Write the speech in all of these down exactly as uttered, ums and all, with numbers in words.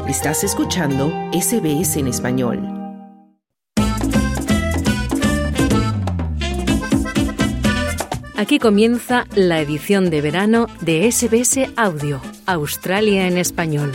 Estás escuchando S B S en español. Aquí comienza la edición de verano de S B S Audio, Australia en español.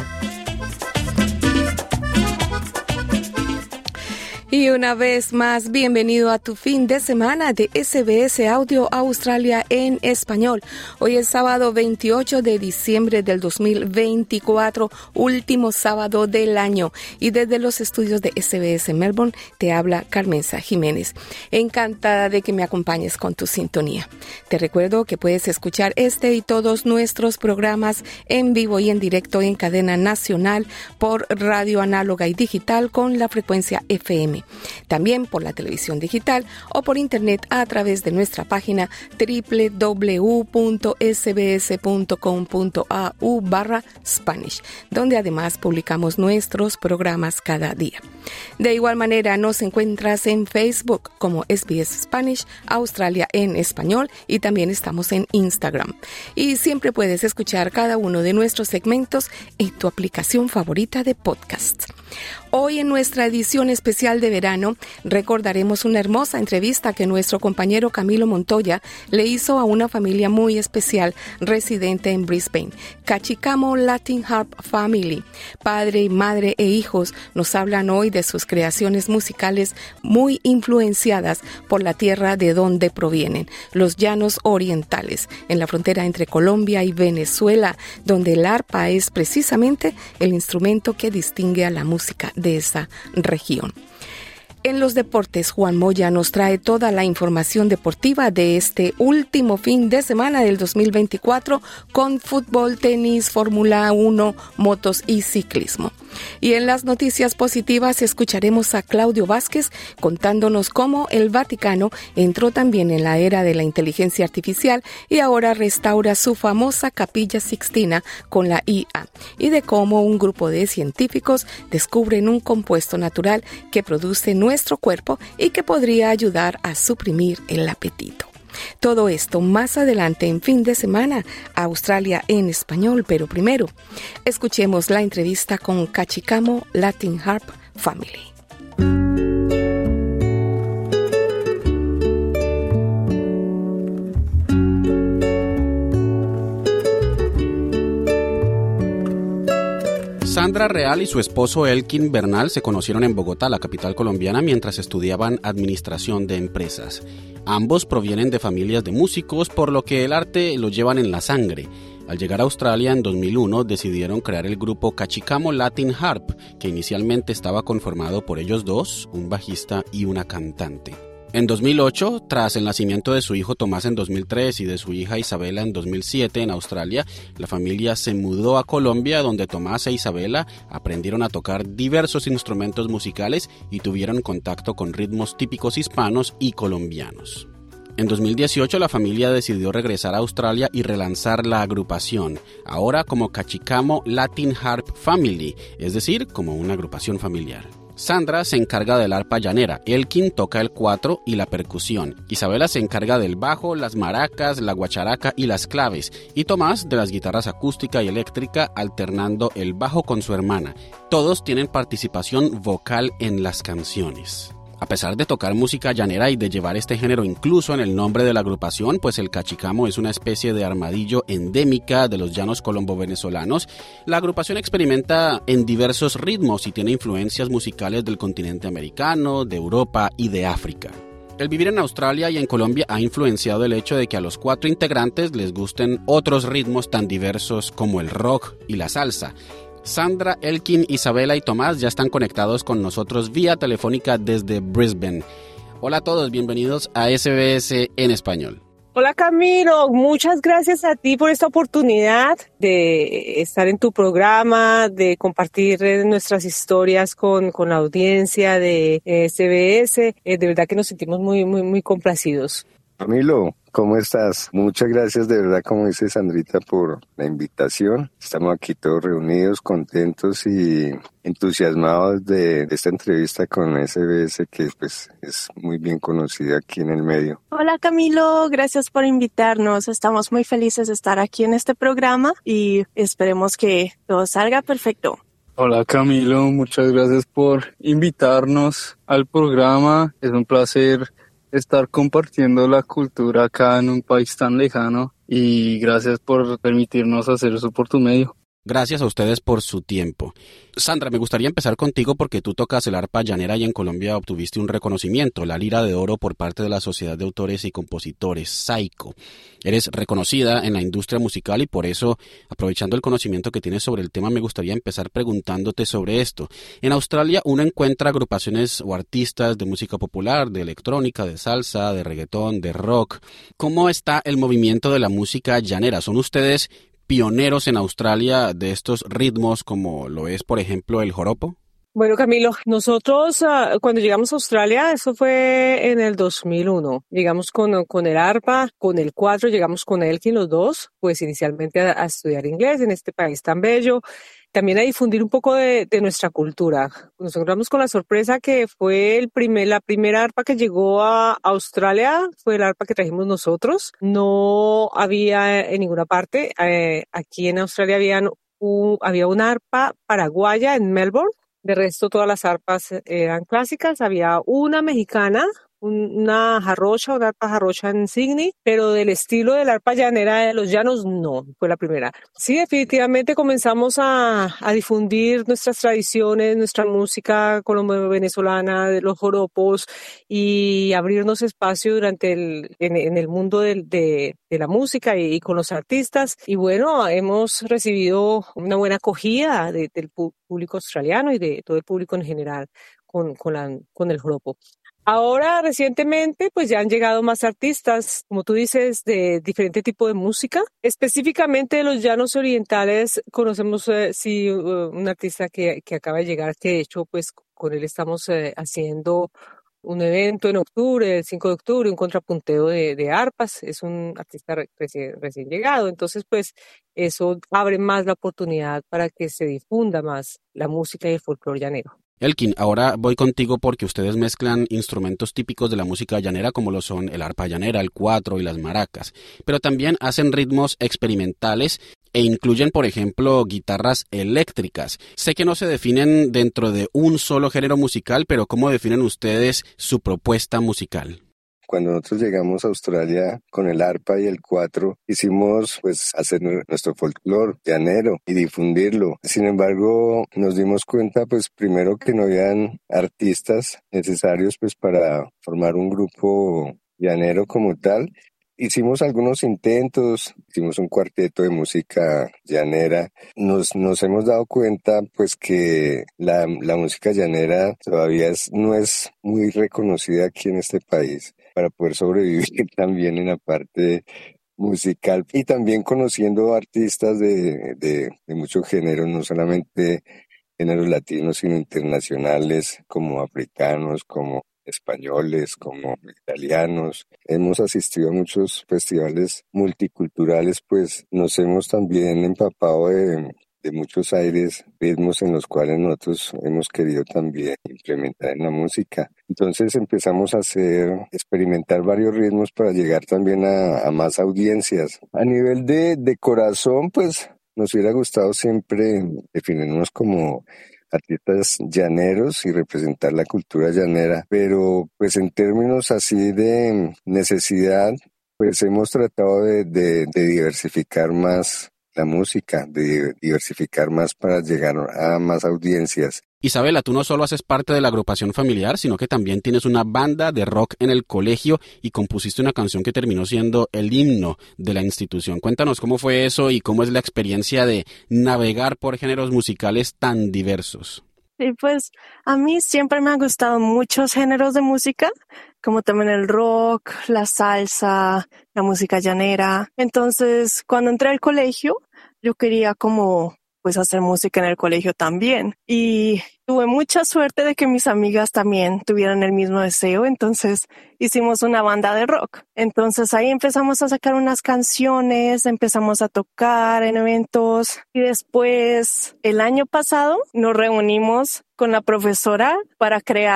Y una vez más, bienvenido a tu fin de semana de S B S Audio Australia en español. Hoy es sábado veintiocho de diciembre del dos mil veinticuatro, último sábado del año. Y desde los estudios de S B S Melbourne te habla Carmenza Jiménez. Encantada de que me acompañes con tu sintonía. Te recuerdo que puedes escuchar este y todos nuestros programas en vivo y en directo en cadena nacional por radio análoga y digital con la frecuencia F M. También por la televisión digital o por internet a través de nuestra página doble u doble u doble u punto s b s punto com punto a u barra Spanish, donde además publicamos nuestros programas cada día. De igual manera nos encuentras en Facebook como S B S Spanish Australia en español y también estamos en Instagram. Y siempre puedes escuchar cada uno de nuestros segmentos en tu aplicación favorita de podcast. Hoy en nuestra edición especial de verano recordaremos una hermosa entrevista que nuestro compañero Camilo Montoya le hizo a una familia muy especial residente en Brisbane, Cachicamo Latin Harp Family. Padre, y madre e hijos nos hablan hoy de sus creaciones musicales muy influenciadas por la tierra de donde provienen, los llanos orientales, en la frontera entre Colombia y Venezuela, donde el arpa es precisamente el instrumento que distingue a la música de esa región. En los deportes, Juan Moya nos trae toda la información deportiva de este último fin de semana del dos mil veinticuatro con fútbol, tenis, Fórmula uno, motos y ciclismo. Y en las noticias positivas escucharemos a Claudio Vázquez contándonos cómo el Vaticano entró también en la era de la inteligencia artificial y ahora restaura su famosa Capilla Sixtina con la I A, y de cómo un grupo de científicos descubren un compuesto natural que produce nuestro cuerpo y que podría ayudar a suprimir el apetito. Todo esto más adelante en fin de semana, Australia en español, pero primero, escuchemos la entrevista con Cachicamo Latin Harp Family. Sandra Real y su esposo Elkin Bernal se conocieron en Bogotá, la capital colombiana, mientras estudiaban administración de empresas. Ambos provienen de familias de músicos, por lo que el arte lo llevan en la sangre. Al llegar a Australia en dos mil uno decidieron crear el grupo Cachicamo Latin Harp, que inicialmente estaba conformado por ellos dos, un bajista y una cantante. En dos mil ocho, tras el nacimiento de su hijo Tomás en dos mil tres y de su hija Isabela en dos mil siete en Australia, la familia se mudó a Colombia, donde Tomás e Isabela aprendieron a tocar diversos instrumentos musicales y tuvieron contacto con ritmos típicos hispanos y colombianos. En dos mil dieciocho la familia decidió regresar a Australia y relanzar la agrupación, ahora como Cachicamo Latin Harp Family, es decir, como una agrupación familiar. Sandra se encarga del arpa llanera, Elkin toca el cuatro y la percusión, Isabela se encarga del bajo, las maracas, la guacharaca y las claves, y Tomás de las guitarras acústica y eléctrica, alternando el bajo con su hermana. Todos tienen participación vocal en las canciones. A pesar de tocar música llanera y de llevar este género incluso en el nombre de la agrupación, pues el cachicamo es una especie de armadillo endémica de los llanos colombo-venezolanos, la agrupación experimenta en diversos ritmos y tiene influencias musicales del continente americano, de Europa y de África. El vivir en Australia y en Colombia ha influenciado el hecho de que a los cuatro integrantes les gusten otros ritmos tan diversos como el rock y la salsa. Sandra, Elkin, Isabela y Tomás ya están conectados con nosotros vía telefónica desde Brisbane. Hola a todos, bienvenidos a S B S en español. Hola Camilo, muchas gracias a ti por esta oportunidad de estar en tu programa, de compartir nuestras historias con, con la audiencia de S B S. Eh, de verdad que nos sentimos muy, muy, muy complacidos. Camilo, ¿cómo estás? Muchas gracias de verdad, como dice Sandrita, por la invitación. Estamos aquí todos reunidos, contentos y entusiasmados de, de esta entrevista con S B S, que pues es muy bien conocida aquí en el medio. Hola Camilo, gracias por invitarnos. Estamos muy felices de estar aquí en este programa y esperemos que todo salga perfecto. Hola Camilo, muchas gracias por invitarnos al programa. Es un placer estar compartiendo la cultura acá en un país tan lejano y gracias por permitirnos hacer eso por tu medio. Gracias a ustedes por su tiempo. Sandra, me gustaría empezar contigo porque tú tocas el arpa llanera y en Colombia obtuviste un reconocimiento, la Lira de Oro por parte de la Sociedad de Autores y Compositores, SAICO. Eres reconocida en la industria musical y por eso, aprovechando el conocimiento que tienes sobre el tema, me gustaría empezar preguntándote sobre esto. En Australia uno encuentra agrupaciones o artistas de música popular, de electrónica, de salsa, de reggaetón, de rock. ¿Cómo está el movimiento de la música llanera? ¿Son ustedes pioneros en Australia de estos ritmos como lo es, por ejemplo, el joropo? Bueno, Camilo, nosotros uh, cuando llegamos a Australia, eso fue en el dos mil uno. Llegamos con, con el arpa, con el cuatro, llegamos con Elkin los dos, pues inicialmente a, a estudiar inglés en este país tan bello. También a difundir un poco de, de nuestra cultura. Nos encontramos con la sorpresa que fue el primer, la primera arpa que llegó a Australia, fue el arpa que trajimos nosotros. No había en ninguna parte. Eh, aquí en Australia habían un, había una arpa paraguaya en Melbourne. De resto, todas las arpas eran clásicas. Había una mexicana, una jarrocha, una arpa jarrocha en Sydney, pero del estilo de la arpa llanera de los llanos, no, fue la primera. Sí, definitivamente comenzamos a, a difundir nuestras tradiciones, nuestra música colombo-venezolana, de los joropos, y abrirnos espacio durante el, en, en el mundo del, de, de la música y, y con los artistas. Y bueno, hemos recibido una buena acogida de, del público australiano y de todo el público en general con, con, la, con el joropo. Ahora, recientemente, pues ya han llegado más artistas, como tú dices, de diferente tipo de música. Específicamente de los llanos orientales, conocemos, eh, sí, uh, un artista que, que acaba de llegar, que de hecho, pues con él estamos eh, haciendo un evento en octubre, el cinco de octubre, un contrapunteo de, de arpas. Es un artista recién, recién llegado, entonces, pues eso abre más la oportunidad para que se difunda más la música y el folclore llanero. Elkin, ahora voy contigo porque ustedes mezclan instrumentos típicos de la música llanera como lo son el arpa llanera, el cuatro y las maracas, pero también hacen ritmos experimentales e incluyen, por ejemplo, guitarras eléctricas. Sé que no se definen dentro de un solo género musical, pero ¿cómo definen ustedes su propuesta musical? Cuando nosotros llegamos a Australia con el arpa y el cuatro, quisimos pues hacer nuestro folclore llanero y difundirlo. Sin embargo, nos dimos cuenta pues primero que no habían artistas necesarios pues para formar un grupo llanero como tal. Hicimos algunos intentos, hicimos un cuarteto de música llanera. Nos, nos hemos dado cuenta pues que la, la música llanera todavía es, no es muy reconocida aquí en este país para poder sobrevivir también en la parte musical y también conociendo artistas de, de, de muchos géneros, no solamente géneros latinos sino internacionales como africanos, como españoles, como italianos. Hemos asistido a muchos festivales multiculturales, pues nos hemos también empapado de, de muchos aires, ritmos en los cuales nosotros hemos querido también implementar en la música. Entonces empezamos a hacer, experimentar varios ritmos para llegar también a, a más audiencias. A nivel de, de corazón, pues nos hubiera gustado siempre definirnos como artistas llaneros y representar la cultura llanera, pero pues en términos así de necesidad, pues hemos tratado de, de, de diversificar más la música, de diversificar más para llegar a más audiencias. Isabela, tú no solo haces parte de la agrupación familiar, sino que también tienes una banda de rock en el colegio y compusiste una canción que terminó siendo el himno de la institución. Cuéntanos cómo fue eso y cómo es la experiencia de navegar por géneros musicales tan diversos. Sí, pues a mí siempre me han gustado muchos géneros de música, como también el rock, la salsa, la música llanera. Entonces, cuando entré al colegio, yo quería como pues hacer música en el colegio también. Y tuve mucha suerte de que mis amigas también tuvieran el mismo deseo, entonces hicimos una banda de rock. Entonces ahí empezamos a sacar unas canciones, empezamos a tocar en eventos y después el año pasado nos reunimos con la profesora para crear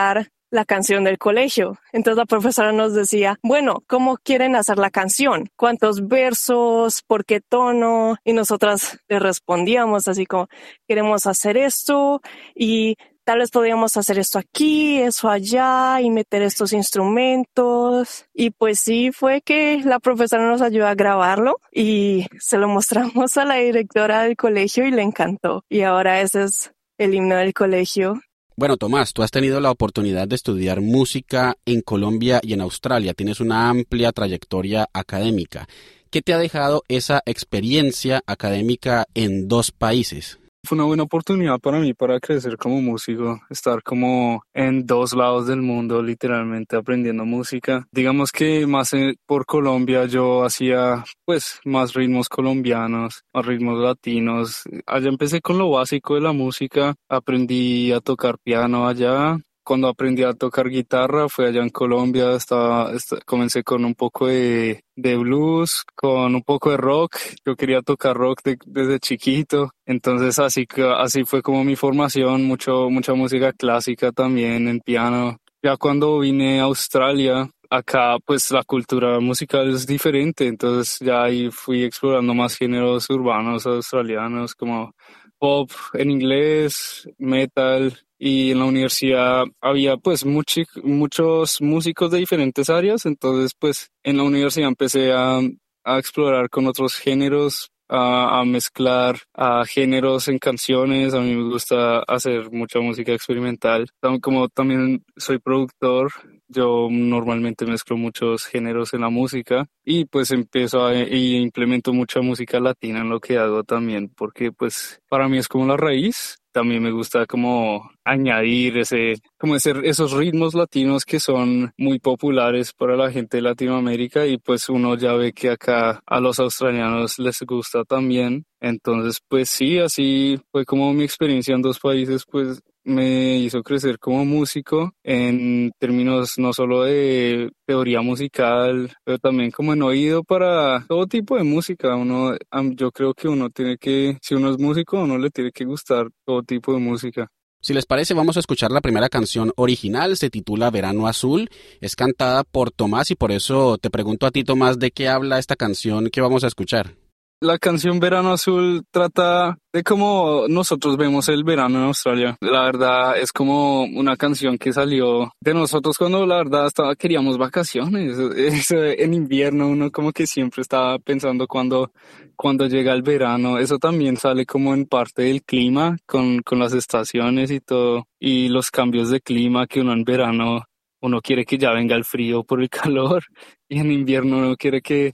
la canción del colegio. Entonces la profesora nos decía, bueno, ¿cómo quieren hacer la canción? ¿Cuántos versos? ¿Por qué tono? Y nosotras le respondíamos así como, queremos hacer esto y tal vez podríamos hacer esto aquí, eso allá y meter estos instrumentos. Y pues sí, fue que la profesora nos ayudó a grabarlo y se lo mostramos a la directora del colegio y le encantó. Y ahora ese es el himno del colegio. Bueno, Tomás, tú has tenido la oportunidad de estudiar música en Colombia y en Australia. Tienes una amplia trayectoria académica. ¿Qué te ha dejado esa experiencia académica en dos países? Fue una buena oportunidad para mí para crecer como músico, estar como en dos lados del mundo, literalmente aprendiendo música. Digamos que más en, por Colombia yo hacía pues más ritmos colombianos, más ritmos latinos. Allá empecé con lo básico de la música, aprendí a tocar piano allá. Cuando aprendí a tocar guitarra fue allá en Colombia, estaba, estaba, comencé con un poco de, de blues, con un poco de rock. Yo quería tocar rock de, desde chiquito, entonces así, así fue como mi formación, mucho, mucha música clásica también en piano. Ya cuando vine a Australia, acá pues la cultura musical es diferente, entonces ya ahí fui explorando más géneros urbanos australianos como pop en inglés, metal. Y en la universidad había pues muchi, muchos músicos de diferentes áreas, entonces pues en la universidad empecé a, a explorar con otros géneros, a, a mezclar a géneros en canciones. A mí me gusta hacer mucha música experimental. Como también soy productor, yo normalmente mezclo muchos géneros en la música y pues empiezo a y implemento mucha música latina en lo que hago también, porque pues para mí es como la raíz. También me gusta como añadir ese, como ese, esos ritmos latinos que son muy populares para la gente de Latinoamérica y pues uno ya ve que acá a los australianos les gusta también. Entonces pues sí, así fue como mi experiencia en dos países, pues me hizo crecer como músico en términos no solo de teoría musical, pero también como en oído para todo tipo de música. Uno, yo creo que uno tiene que, si uno es músico, uno le tiene que gustar todo tipo de música. Si les parece, vamos a escuchar la primera canción original, se titula Verano Azul, es cantada por Tomás y por eso te pregunto a ti, Tomás, ¿de qué habla esta canción que vamos a escuchar? La canción Verano Azul trata de cómo nosotros vemos el verano en Australia. La verdad es como una canción que salió de nosotros cuando la verdad estaba, queríamos vacaciones. Es, en invierno uno como que siempre estaba pensando cuando, cuando llega el verano. Eso también sale como en parte del clima con, con las estaciones y todo. Y los cambios de clima que uno en verano, uno quiere que ya venga el frío por el calor. Y en invierno uno quiere que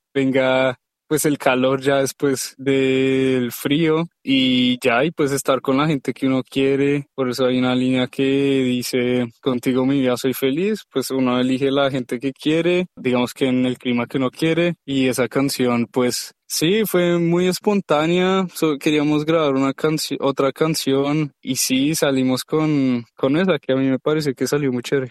venga pues el calor ya después del frío y ya, y pues estar con la gente que uno quiere. Por eso hay una línea que dice, contigo mi vida soy feliz, pues uno elige la gente que quiere, digamos que en el clima que uno quiere, y esa canción pues sí, fue muy espontánea. So, queríamos grabar una canción, otra canción, y sí, salimos con, con esa, que a mí me parece que salió muy chévere.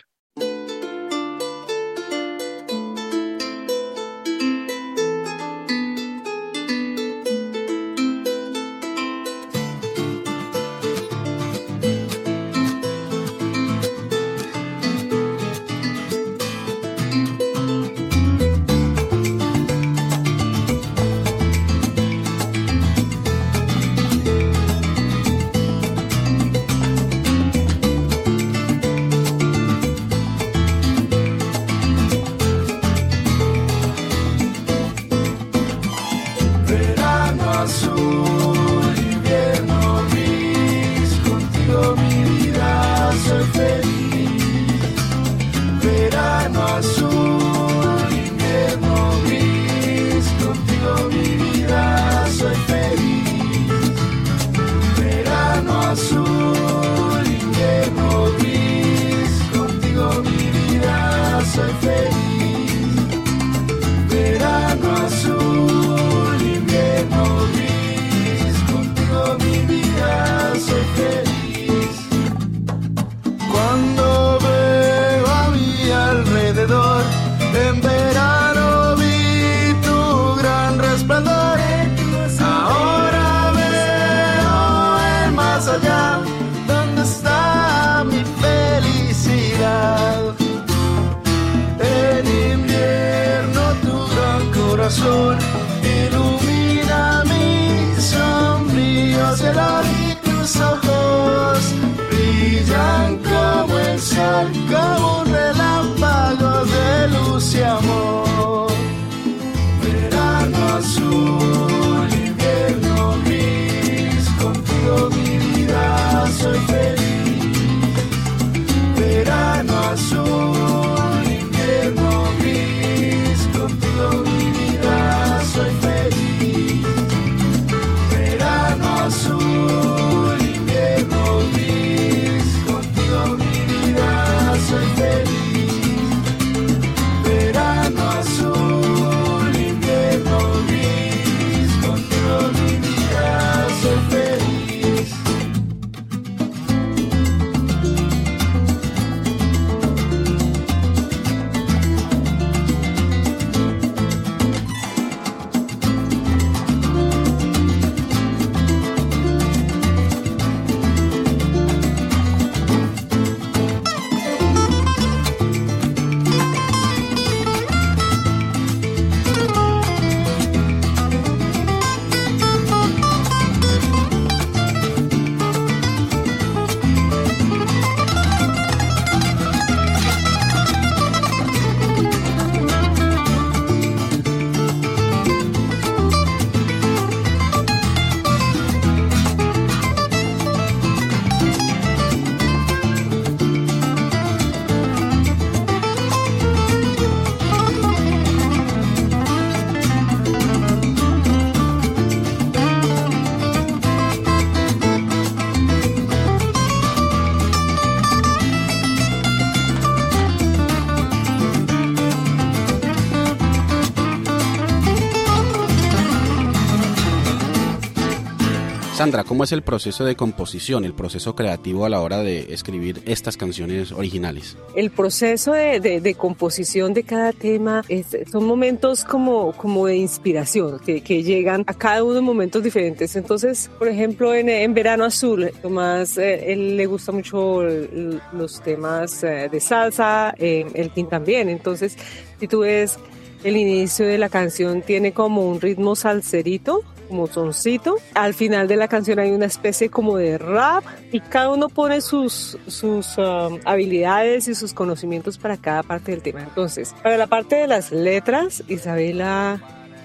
corazón, ilumina mis sombríos cielo y tus ojos brillan como el sol, como un relámpago de luz y amor. Verano azul, invierno gris, contigo mi vida soy feliz. Verano azul, invierno gris, contigo mi vida soy feliz. Verano azul, invierno gris, contigo mi vida soy feliz. Verano azul, invierno gris, contigo mi vida soy feliz. Sandra, ¿cómo es el proceso de composición, el proceso creativo a la hora de escribir estas canciones originales? El proceso de, de, de composición de cada tema es, son momentos como, como de inspiración que, que llegan a cada uno en momentos diferentes. Entonces, por ejemplo, en, en Verano Azul, Tomás, eh, él le gusta mucho el, los temas eh, de salsa, eh, Elkin también. Entonces, si tú ves el inicio de la canción, tiene como un ritmo salserito, como soncito. Al final de la canción hay una especie como de rap y cada uno pone sus, sus um, habilidades y sus conocimientos para cada parte del tema. Entonces, para la parte de las letras, Isabela,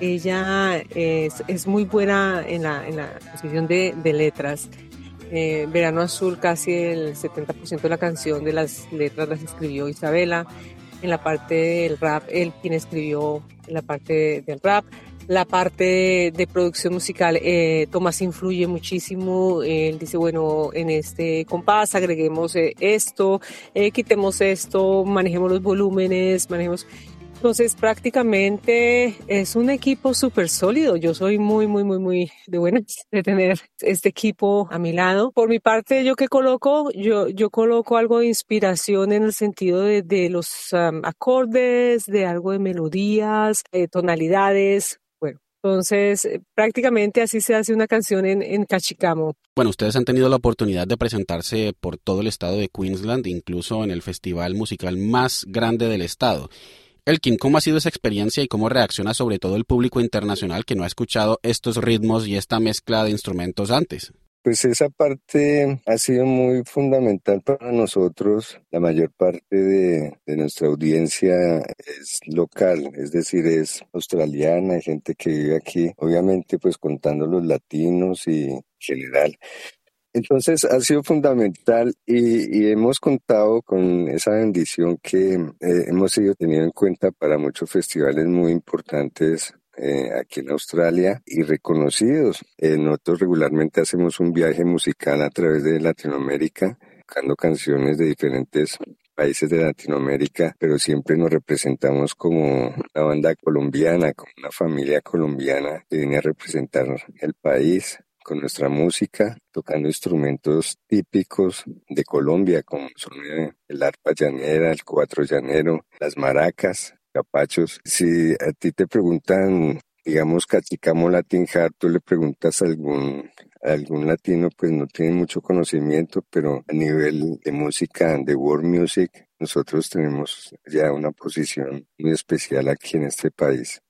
ella es, es muy buena en la, en la posición de, de letras. Eh, Verano Azul, casi el setenta por ciento de la canción, de las letras las escribió Isabela. En la parte del rap, él quien escribió en la parte del rap. La parte de, de producción musical, eh, Tomás influye muchísimo. Él dice, bueno, en este compás agreguemos eh, esto, eh, quitemos esto, manejemos los volúmenes, manejemos... Entonces, prácticamente es un equipo súper sólido. Yo soy muy, muy, muy, muy de buenas de tener este equipo a mi lado. Por mi parte, ¿yo qué coloco? Yo, yo coloco algo de inspiración en el sentido de, de los um, acordes, de algo de melodías, de tonalidades. Entonces, prácticamente así se hace una canción en, en Cachicamo. Bueno, ustedes han tenido la oportunidad de presentarse por todo el estado de Queensland, incluso en el festival musical más grande del estado. Elkin, ¿cómo ha sido esa experiencia y cómo reacciona sobre todo el público internacional que no ha escuchado estos ritmos y esta mezcla de instrumentos antes? Pues esa parte ha sido muy fundamental para nosotros. La mayor parte de, de nuestra audiencia es local, es decir, es australiana, hay gente que vive aquí, obviamente pues contando los latinos y en general. Entonces ha sido fundamental y, y hemos contado con esa bendición que eh, hemos sido tenido en cuenta para muchos festivales muy importantes Eh, aquí en Australia y reconocidos. Eh, nosotros regularmente hacemos un viaje musical a través de Latinoamérica, buscando canciones de diferentes países de Latinoamérica, pero siempre nos representamos como una banda colombiana, como una familia colombiana que viene a representar el país con nuestra música, tocando instrumentos típicos de Colombia, como son el arpa llanera, el cuatro llanero, las maracas, capachos. Si a ti te preguntan, digamos, Cachicamo Latin Heart, tú le preguntas a algún, a algún latino, pues no tiene mucho conocimiento, pero a nivel de música, de world music, nosotros tenemos ya una posición muy especial aquí en este país.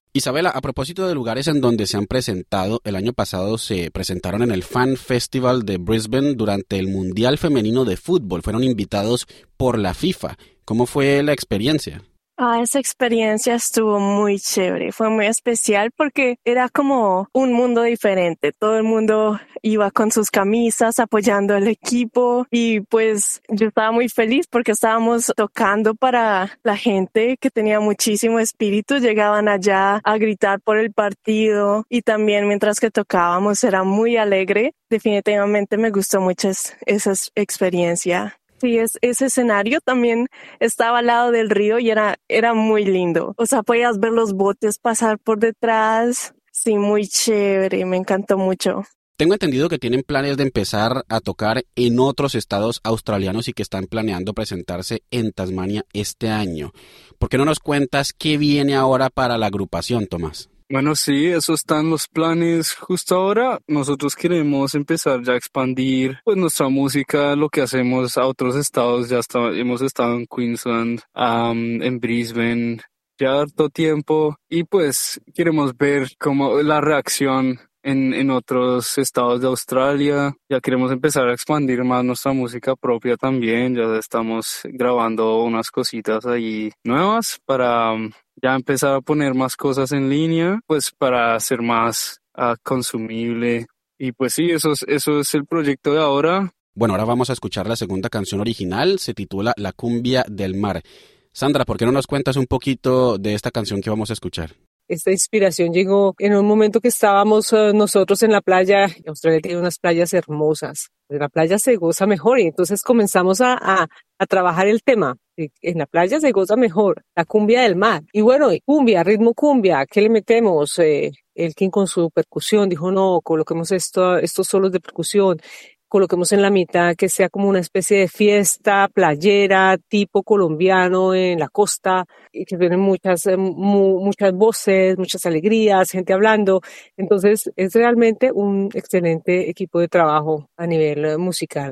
Isabela, a propósito de lugares en donde se han presentado, el año pasado se presentaron en el Fan Festival de Brisbane durante el Mundial Femenino de Fútbol. Fueron invitados por la FIFA. ¿Cómo fue la experiencia? Ah, esa experiencia estuvo muy chévere, fue muy especial porque era como un mundo diferente. Todo el mundo iba con sus camisas apoyando al equipo y pues yo estaba muy feliz porque estábamos tocando para la gente que tenía muchísimo espíritu. Llegaban allá a gritar por el partido y también mientras que tocábamos era muy alegre. Definitivamente me gustó mucho es, esa experiencia. Sí, es, ese escenario también estaba al lado del río y era, era muy lindo. O sea, podías ver los botes pasar por detrás. Sí, muy chévere, me encantó mucho. Tengo entendido que tienen planes de empezar a tocar en otros estados australianos y que están planeando presentarse en Tasmania este año. ¿Por qué no nos cuentas qué viene ahora para la agrupación, Tomás? Bueno, sí, eso están los planes justo ahora. Nosotros queremos empezar ya a expandir pues nuestra música, lo que hacemos a otros estados. Ya está, hemos estado en Queensland, um, en Brisbane, ya harto tiempo y pues queremos ver cómo la reacción en, en otros estados de Australia. Ya queremos empezar a expandir más nuestra música propia también. Ya estamos grabando unas cositas ahí nuevas para um, ya empezar a poner más cosas en línea, pues para hacer más uh, consumible. Y pues sí, eso es, eso es el proyecto de ahora. Bueno, ahora vamos a escuchar la segunda canción original, se titula La Cumbia del Mar. Sandra, ¿por qué no nos cuentas un poquito de esta canción que vamos a escuchar? Esta inspiración llegó en un momento que estábamos uh, nosotros en la playa. Australia tiene unas playas hermosas. En la playa se goza mejor y entonces comenzamos a, a, a trabajar el tema. En la playa se goza mejor, la cumbia del mar. Y bueno, cumbia, ritmo cumbia, ¿qué le metemos? Eh, Elkin con su percusión dijo, no, coloquemos esto, estos solos de percusión. Coloquemos en la mitad que sea como una especie de fiesta playera tipo colombiano en la costa y que vienen muchas, mu, muchas voces, muchas alegrías, gente hablando. Entonces es realmente un excelente equipo de trabajo a nivel musical.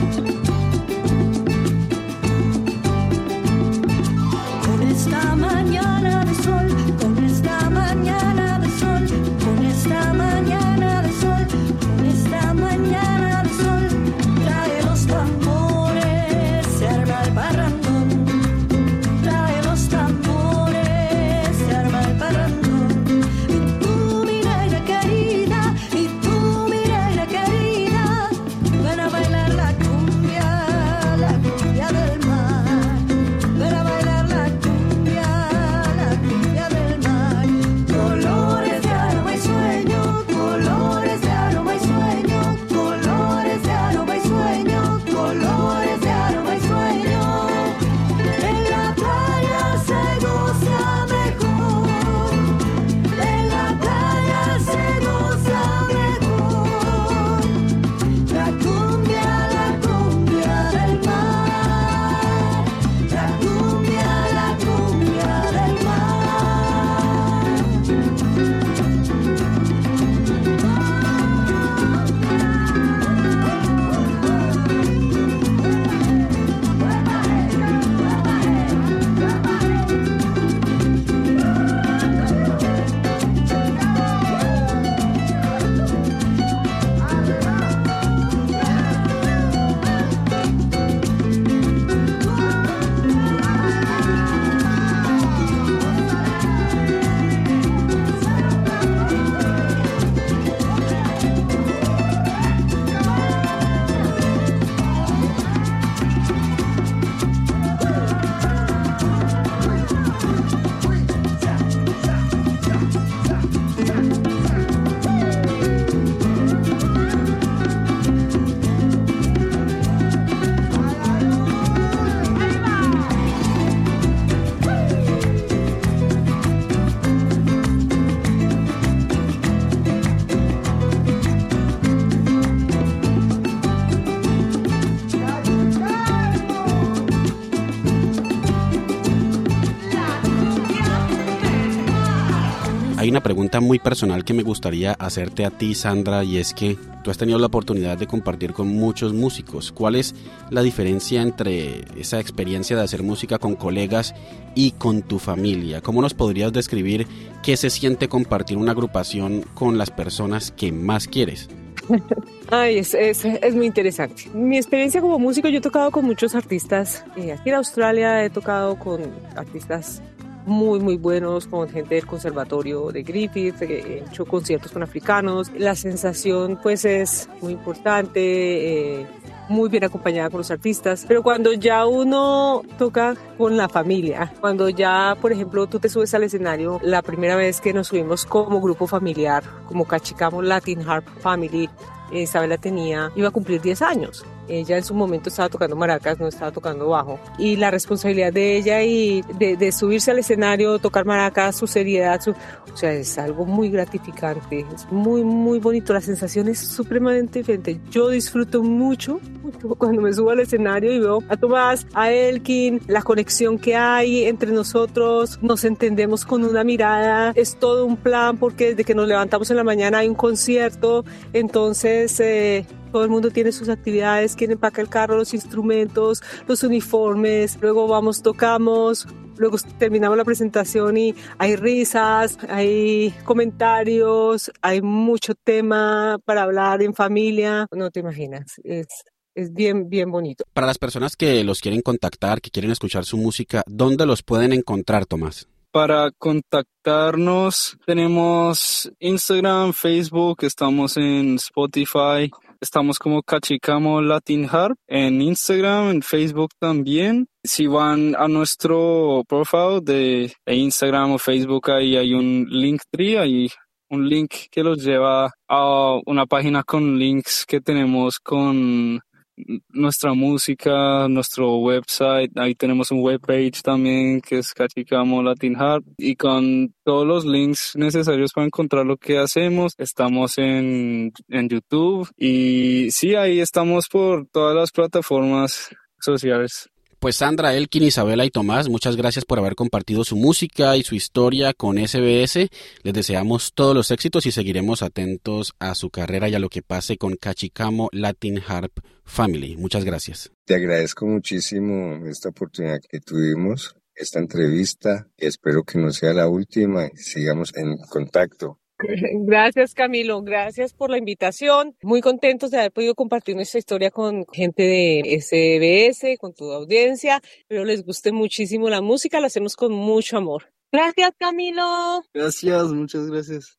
Esta mañana Hay una pregunta muy personal que me gustaría hacerte a ti, Sandra, y es que tú has tenido la oportunidad de compartir con muchos músicos. ¿Cuál es la diferencia entre esa experiencia de hacer música con colegas y con tu familia? ¿Cómo nos podrías describir qué se siente compartir una agrupación con las personas que más quieres? Ay, es, es, es muy interesante. Mi experiencia como músico, yo he tocado con muchos artistas. Eh, aquí en Australia he tocado con artistas muy, muy buenos, con gente del conservatorio de Griffith, he hecho conciertos con africanos. La sensación pues es muy importante, eh, muy bien acompañada con los artistas, pero cuando ya uno toca con la familia, cuando ya, por ejemplo, tú te subes al escenario, la primera vez que nos subimos como grupo familiar, como Cachicamo Latin Harp Family, Isabela tenía, iba a cumplir diez años. Ella en su momento estaba tocando maracas, no estaba tocando bajo. Y la responsabilidad de ella y de, de subirse al escenario, tocar maracas, su seriedad, su, o sea, es algo muy gratificante. Es muy, muy bonito. La sensación es supremamente diferente. Yo disfruto mucho, mucho cuando me subo al escenario y veo a Tomás, a Elkin, la conexión que hay entre nosotros. Nos entendemos con una mirada. Es todo un plan porque desde que nos levantamos en la mañana hay un concierto. Entonces, eh, todo el mundo tiene sus actividades, quien empaca el carro, los instrumentos, los uniformes, luego vamos, tocamos, luego terminamos la presentación y hay risas, hay comentarios, hay mucho tema para hablar en familia, no te imaginas, es, es bien, bien bonito. Para las personas que los quieren contactar, que quieren escuchar su música, ¿dónde los pueden encontrar, Tomás? Para contactarnos tenemos Instagram, Facebook, estamos en Spotify, estamos como Cachicamo Latin Harp en Instagram, en Facebook también. Si van a nuestro profile de, de Instagram o Facebook, ahí hay un Linktree, hay un link que los lleva a una página con links que tenemos con nuestra música, nuestro website. Ahí tenemos un webpage también que es Cachicamo Latin Harp y con todos los links necesarios para encontrar lo que hacemos. Estamos en, en YouTube y sí, ahí estamos por todas las plataformas sociales. Pues Sandra, Elkin, Isabela y Tomás, muchas gracias por haber compartido su música y su historia con S B S. Les deseamos todos los éxitos y seguiremos atentos a su carrera y a lo que pase con Cachicamo Latin Harp Family. Muchas gracias. Te agradezco muchísimo esta oportunidad que tuvimos, esta entrevista. Espero que no sea la última y sigamos en contacto. Gracias, Camilo, gracias por la invitación. Muy contentos de haber podido compartir nuestra historia con gente de S B S, con tu audiencia. Espero les guste muchísimo la música, la hacemos con mucho amor. Gracias, Camilo. Gracias, muchas gracias.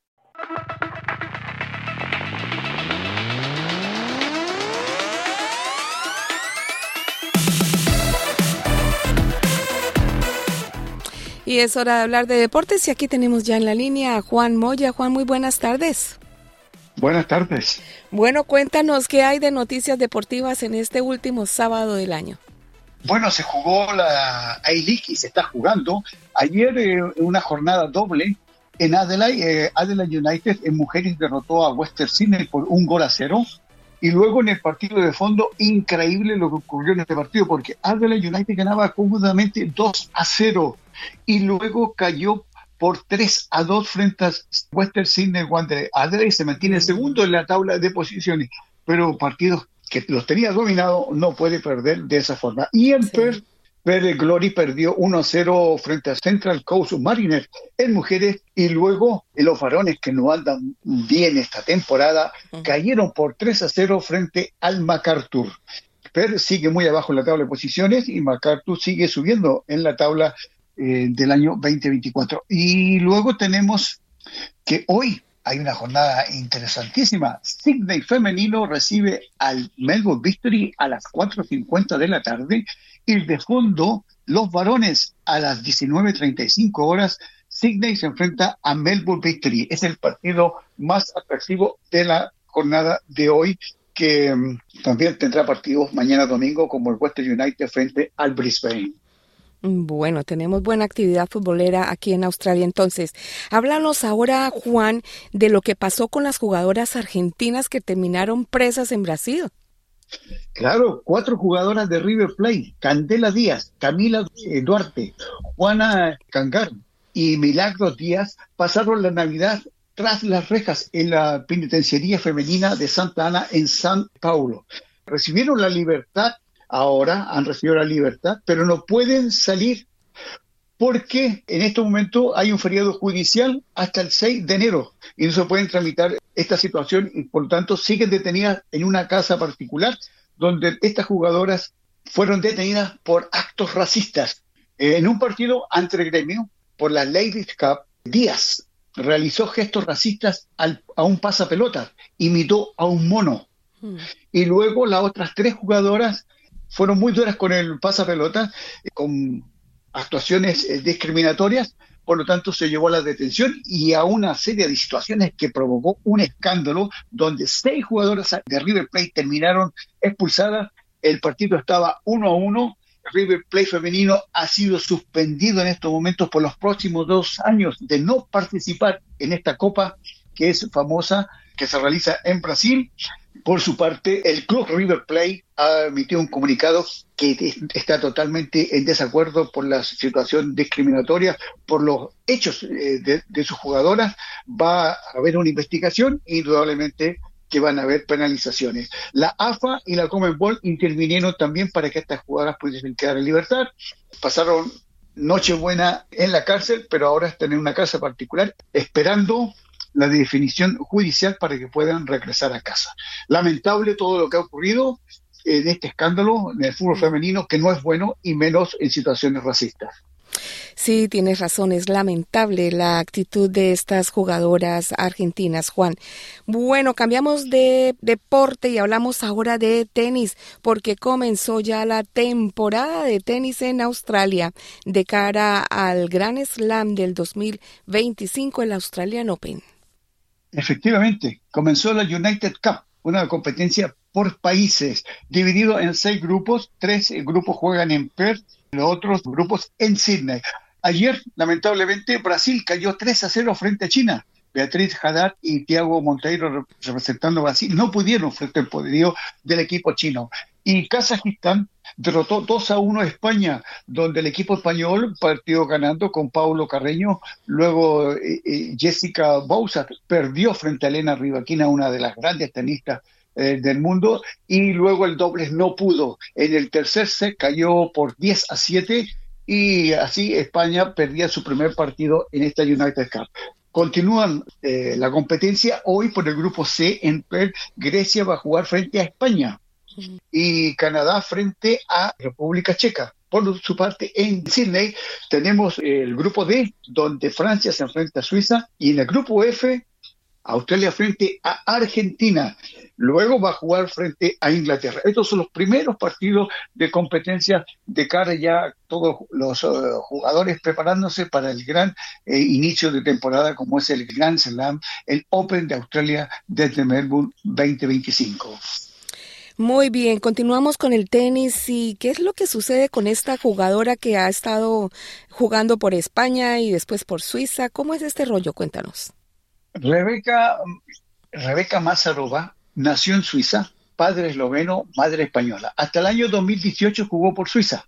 Y es hora de hablar de deportes y aquí tenemos ya en la línea a Juan Moya. Juan, muy buenas tardes. Buenas tardes. Bueno, cuéntanos qué hay de noticias deportivas en este último sábado del año. Bueno, se jugó la A-League y se está jugando. Ayer eh, una jornada doble en Adelaide, eh, Adelaide United en mujeres derrotó a Western Sydney por un gol a cero. Y luego en el partido de fondo, increíble lo que ocurrió en este partido, porque Adelaide United ganaba cómodamente dos a cero y luego cayó por tres a dos frente a Western Sydney Wanderers. Adelaide se mantiene segundo en la tabla de posiciones, pero partidos que los tenía dominados no puede perder de esa forma. Y en sí. Perth, Perth Glory perdió uno a cero frente a Central Coast Mariners en mujeres, y luego los varones que no andan bien esta temporada uh-huh. cayeron por tres a cero frente al MacArthur. Perth sigue muy abajo en la tabla de posiciones y MacArthur sigue subiendo en la tabla eh, del año veinte veinticuatro. Y luego tenemos que hoy hay una jornada interesantísima. Sydney femenino recibe al Melbourne Victory a las cuatro cincuenta de la tarde. Y de fondo, los varones a las diecinueve treinta y cinco horas, Sydney se enfrenta a Melbourne Victory. Es el partido más atractivo de la jornada de hoy, que um, también tendrá partidos mañana domingo, como el Western United frente al Brisbane. Bueno, tenemos buena actividad futbolera aquí en Australia. Entonces, háblanos ahora, Juan, de lo que pasó con las jugadoras argentinas que terminaron presas en Brasil. Claro, cuatro jugadoras de River Plate: Candela Díaz, Camila Duarte, Juana Cangar y Milagros Díaz pasaron la Navidad tras las rejas en la penitenciaría femenina de Santa Ana en San Paulo. Recibieron la libertad, ahora han recibido la libertad, pero no pueden salir porque en este momento hay un feriado judicial hasta el seis de enero y no se pueden tramitar esta situación y por lo tanto siguen detenidas en una casa particular donde estas jugadoras fueron detenidas por actos racistas. Eh, en un partido entre gremio por la Ladies Cup, Díaz realizó gestos racistas al, a un pasapelota, imitó a un mono. Mm. Y luego las otras tres jugadoras fueron muy duras con el pasapelota, eh, con actuaciones eh, discriminatorias, por lo tanto se llevó a la detención y a una serie de situaciones que provocó un escándalo donde seis jugadoras de River Plate terminaron expulsadas. El partido estaba uno a uno. River Plate femenino ha sido suspendido en estos momentos por los próximos dos años de no participar en esta copa que es famosa, que se realiza en Brasil. Por su parte, el club River Plate ha emitido un comunicado que está totalmente en desacuerdo por la situación discriminatoria, por los hechos de, de sus jugadoras. Va a haber una investigación, indudablemente que van a haber penalizaciones. La A F A y la Conmebol intervinieron también para que estas jugadoras pudiesen quedar en libertad. Pasaron Nochebuena en la cárcel, pero ahora están en una casa particular esperando la definición judicial para que puedan regresar a casa. Lamentable todo lo que ha ocurrido en este escándalo en el fútbol femenino, que no es bueno y menos en situaciones racistas. Sí, tienes razón, es lamentable la actitud de estas jugadoras argentinas, Juan. Bueno, cambiamos de deporte y hablamos ahora de tenis, porque comenzó ya la temporada de tenis en Australia de cara al Grand Slam del dos mil veinticinco, el Australian Open. Efectivamente, comenzó la United Cup, una competencia por países, dividido en seis grupos. Tres grupos juegan en Perth, los otros grupos en Sydney. Ayer, lamentablemente, Brasil cayó tres a cero frente a China. Beatriz Haddad y Thiago Monteiro, representando a Brasil, no pudieron frente al poderío del equipo chino. Y Kazajistán derrotó dos a uno a España, donde el equipo español partió ganando con Paulo Carreño. Luego eh, eh, Jessica Bouza perdió frente a Elena Rybakina, una de las grandes tenistas eh, del mundo. Y luego el dobles no pudo. En el tercer set cayó por diez a siete y así España perdía su primer partido en esta United Cup. Continúan eh, la competencia hoy por el grupo C en Perth. Grecia va a jugar frente a España y Canadá frente a República Checa. Por su parte, en Sydney tenemos el grupo D, donde Francia se enfrenta a Suiza, y en el grupo F, Australia frente a Argentina. Luego va a jugar frente a Inglaterra. Estos son los primeros partidos de competencia de cara ya todos los uh, jugadores preparándose para el gran eh, inicio de temporada, como es el Grand Slam, el Open de Australia desde Melbourne veinte veinticinco. Muy bien, continuamos con el tenis. ¿Y qué es lo que sucede con esta jugadora que ha estado jugando por España y después por Suiza? ¿Cómo es este rollo? Cuéntanos. Rebeca, Rebeca Mazarova nació en Suiza, padre esloveno, madre española. Hasta el año dos mil dieciocho jugó por Suiza.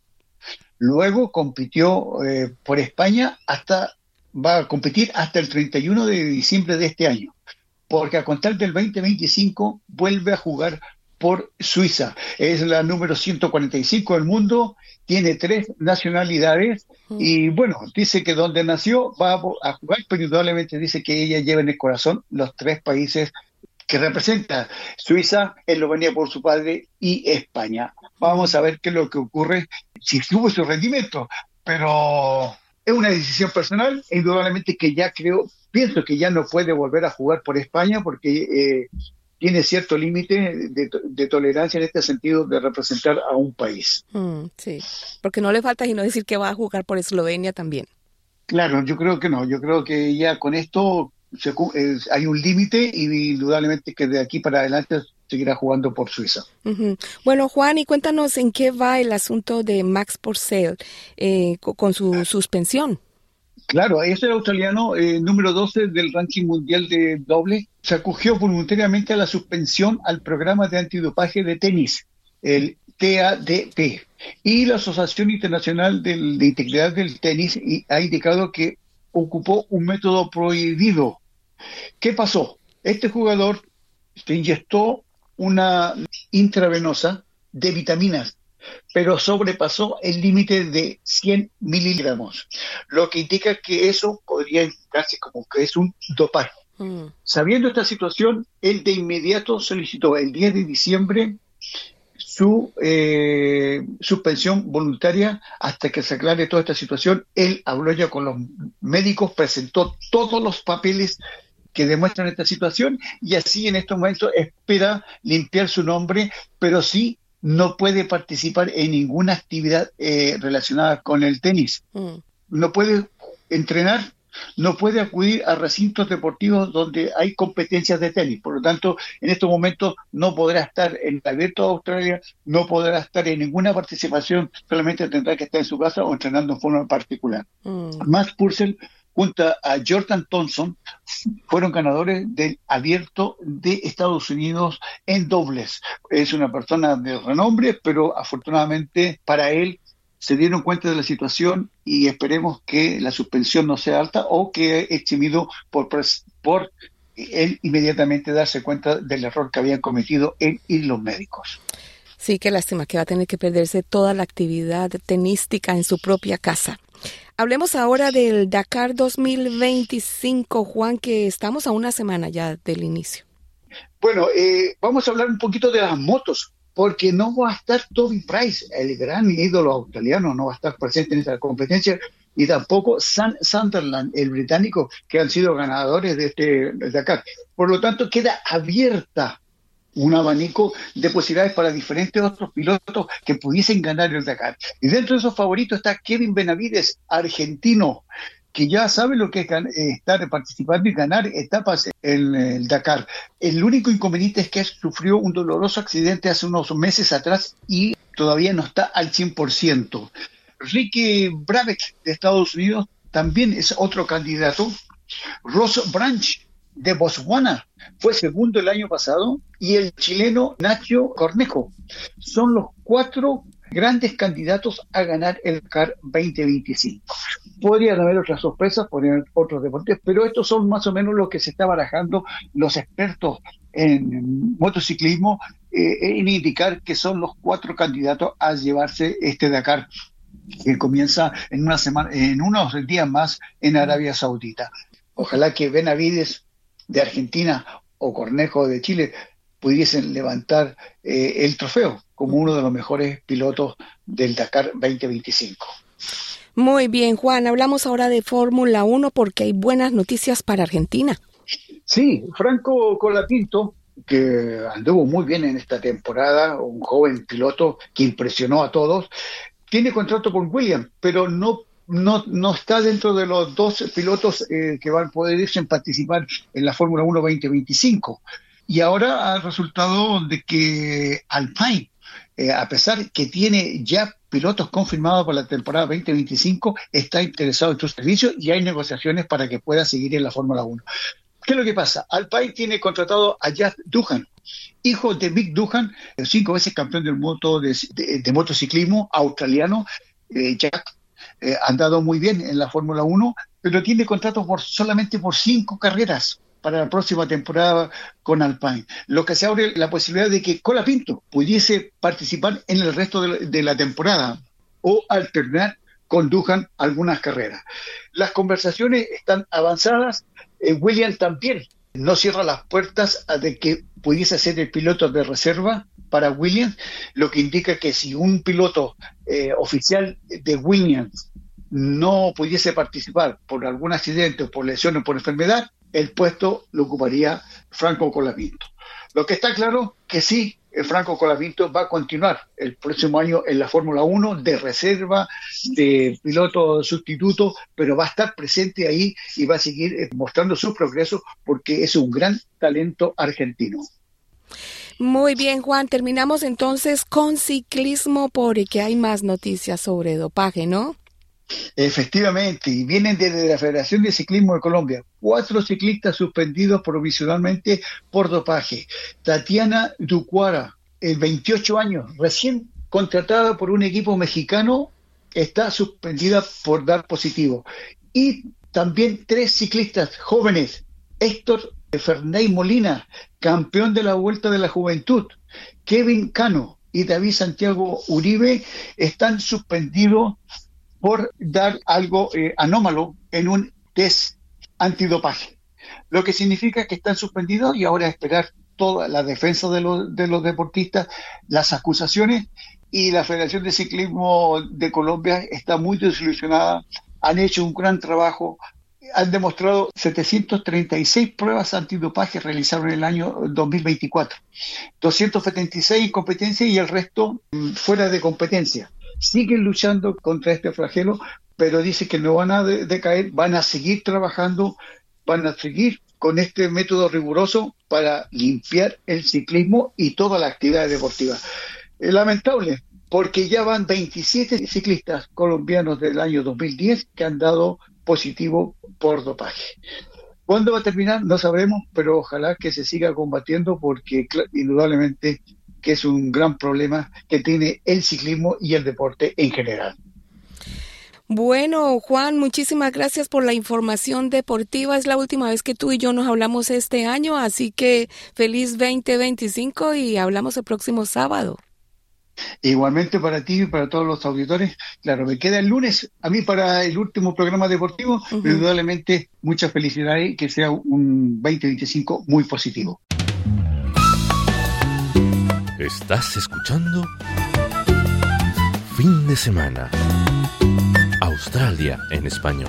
Luego compitió eh, por España, hasta va a competir hasta el treinta y uno de diciembre de este año, porque a contar del veinte veinticinco vuelve a jugar por Suiza. Es la número ciento cuarenta y cinco del mundo, tiene tres nacionalidades y bueno, dice que donde nació va a jugar, pero indudablemente dice que ella lleva en el corazón los tres países que representa: Suiza, Eslovenia por su padre y España. Vamos a ver qué es lo que ocurre, si tuvo su rendimiento, pero es una decisión personal, e indudablemente que ya creo, pienso que ya no puede volver a jugar por España porque eh, tiene cierto límite de, de tolerancia en este sentido de representar a un país. Mm, sí, porque no le falta sino decir que va a jugar por Eslovenia también. Claro, yo creo que no, yo creo que ya con esto se, eh, hay un límite y indudablemente que de aquí para adelante seguirá jugando por Suiza. Uh-huh. Bueno, Juan, y cuéntanos en qué va el asunto de Max Purcell eh, con su suspensión. Claro, es el australiano eh, número doce del ranking mundial de doble. Se acogió voluntariamente a la suspensión al programa de antidopaje de tenis, el T A D P. Y la Asociación Internacional del, de Integridad del Tenis y ha indicado que ocupó un método prohibido. ¿Qué pasó? Este jugador se inyectó una intravenosa de vitaminas, pero sobrepasó el límite de cien miligramos, lo que indica que eso podría indicarse como que es un dopaje. Mm. Sabiendo esta situación, él de inmediato solicitó el diez de diciembre su eh, suspensión voluntaria hasta que se aclare toda esta situación. Él habló ya con los médicos, presentó todos los papeles que demuestran esta situación y así en estos momentos espera limpiar su nombre, pero sí no puede participar en ninguna actividad eh, relacionada con el tenis. Mm. No puede entrenar, no puede acudir a recintos deportivos donde hay competencias de tenis. Por lo tanto, en estos momentos no podrá estar en el Abierto de Australia, no podrá estar en ninguna participación, solamente tendrá que estar en su casa o entrenando en forma particular. Mm. Matt Purcell junto a Jordan Thompson fueron ganadores del Abierto de Estados Unidos en dobles. Es una persona de renombre, pero afortunadamente para él se dieron cuenta de la situación y esperemos que la suspensión no sea alta o que eximido por, por él inmediatamente darse cuenta del error que habían cometido él y los médicos. Sí, qué lástima que va a tener que perderse toda la actividad tenística en su propia casa. Hablemos ahora del Dakar dos mil veinticinco, Juan, que estamos a una semana ya del inicio. Bueno, eh, vamos a hablar un poquito de las motos, porque no va a estar Toby Price, el gran ídolo australiano, no va a estar presente en esta competencia, y tampoco Sam Sunderland, el británico, que han sido ganadores de este Dakar. Por lo tanto, queda abierta un abanico de posibilidades para diferentes otros pilotos que pudiesen ganar el Dakar. Y dentro de esos favoritos está Kevin Benavides, argentino, que ya sabe lo que es estar participando y ganar etapas en el Dakar. El único inconveniente es que sufrió un doloroso accidente hace unos meses atrás y todavía no está al cien por ciento. Ricky Brabeck, de Estados Unidos, también es otro candidato. Ross Branch, de Botswana, fue segundo el año pasado, y el chileno Nacho Cornejo. Son los cuatro grandes candidatos a ganar el Dakar veinte veinticinco. Podrían haber otras sorpresas, podrían haber otros deportes, pero estos son más o menos los que se está barajando los expertos en motociclismo eh, en indicar que son los cuatro candidatos a llevarse este Dakar, que comienza en una semana, en unos días más en Arabia Saudita. Ojalá que Benavides de Argentina o Cornejo de Chile pudiesen levantar eh, el trofeo como uno de los mejores pilotos del Dakar veinte veinticinco. Muy bien, Juan, hablamos ahora de Fórmula uno porque hay buenas noticias para Argentina. Sí, Franco Colapinto, que anduvo muy bien en esta temporada, un joven piloto que impresionó a todos, tiene contrato con Williams, pero no No, no está dentro de los dos pilotos eh, que van a poder irse a participar en la Fórmula uno veinte veinticinco. Y ahora ha resultado de que Alpine, eh, a pesar que tiene ya pilotos confirmados para la temporada veinte veinticinco, está interesado en sus servicios y hay negociaciones para que pueda seguir en la Fórmula uno. ¿Qué es lo que pasa? Alpine tiene contratado a Jack Doohan, hijo de Mick Doohan, cinco veces campeón del moto de, de, de motociclismo australiano. eh, Jack Eh, han dado muy bien en la Fórmula uno, pero tiene contrato por, solamente por cinco carreras para la próxima temporada con Alpine, lo que se abre la posibilidad de que Colapinto pudiese participar en el resto de la, de la temporada o alternar con Doohan algunas carreras. Las conversaciones están avanzadas. eh, Williams también no cierra las puertas a de que pudiese ser el piloto de reserva para Williams, lo que indica que si un piloto eh, oficial de Williams no pudiese participar por algún accidente o por lesión o por enfermedad, el puesto lo ocuparía Franco Colapinto. Lo que está claro que sí, Franco Colapinto va a continuar el próximo año en la Fórmula uno de reserva, de piloto sustituto, pero va a estar presente ahí y va a seguir mostrando su progreso porque es un gran talento argentino. Muy bien, Juan, terminamos entonces con ciclismo porque hay más noticias sobre dopaje, ¿no? Efectivamente, y vienen desde la Federación de Ciclismo de Colombia. Cuatro ciclistas suspendidos provisionalmente por dopaje. Tatiana Ducuara, el veintiocho años, recién contratada por un equipo mexicano, está suspendida por dar positivo. Y También tres ciclistas jóvenes, Héctor Ferney Molina, campeón de la Vuelta de la Juventud, Kevin Cano y David Santiago Uribe, están suspendidos por dar algo eh, anómalo en un test antidopaje. Lo que significa que están suspendidos y ahora esperar toda la defensa de los, de los deportistas, las acusaciones, y la Federación de Ciclismo de Colombia está muy desilusionada. Han hecho un gran trabajo, han demostrado setecientas treinta y seis pruebas antidopaje realizaron en el año dos mil veinticuatro, doscientas setenta y seis en competencia y el resto fuera de competencia. Siguen luchando contra este flagelo, pero dicen que no van a decaer, van a seguir trabajando, van a seguir con este método riguroso para limpiar el ciclismo y toda la actividad deportiva. Es lamentable, porque ya van veintisiete ciclistas colombianos del año dos mil diez que han dado positivo por dopaje. ¿Cuándo va a terminar? No sabremos, pero ojalá que se siga combatiendo, porque indudablemente que es un gran problema que tiene el ciclismo y el deporte en general. Bueno, Juan, muchísimas gracias por la información deportiva. Es la última vez que tú y yo nos hablamos este año, así que feliz veinte veinticinco y hablamos el próximo sábado. Igualmente para ti y para todos los auditores. Claro, me queda el lunes a mí para el último programa deportivo. Uh-huh. Pero indudablemente muchas felicidades y que sea un veinte veinticinco muy positivo. Estás escuchando Fin de Semana Australia en español.